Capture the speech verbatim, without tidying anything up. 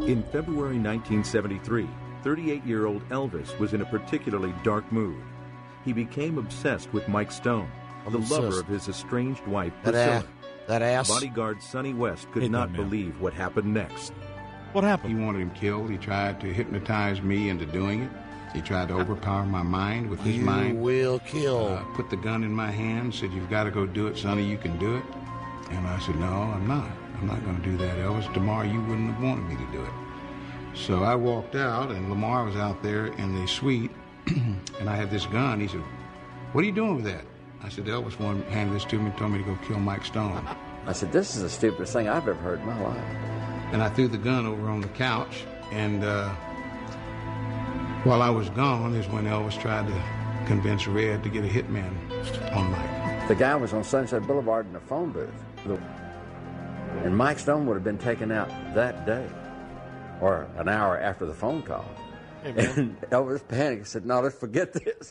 In February nineteen seventy-three, thirty-eight-year-old Elvis was in a particularly dark mood. He became obsessed with Mike Stone, the obsessed. lover of his estranged wife, That Priscilla. ass. That ass. Bodyguard Sonny West could Hey, not man. believe what happened next. What happened? He wanted him killed. He tried to hypnotize me into doing it. He tried to overpower my mind with his You mind. will kill. Uh, put the gun in my hand, said, "You've got to go do it, Sonny. You can do it." And I said, "No, I'm not. I'm not going to do that, Elvis. Tomorrow you wouldn't have wanted me to do it." So I walked out, and Lamar was out there in the suite, and I had this gun. He said, "What are you doing with that?" I said, "Elvis wanted handed this to me and told me to go kill Mike Stone." I said, "This is the stupidest thing I've ever heard in my life." And I threw the gun over on the couch, and uh, while I was gone is when Elvis tried to convince Red to get a hitman on Mike. The guy was on Sunset Boulevard in a phone booth. And Mike Stone would have been taken out that day, or an hour after the phone call. Hey, man. And Elvis panicked and said, "No, let's forget this."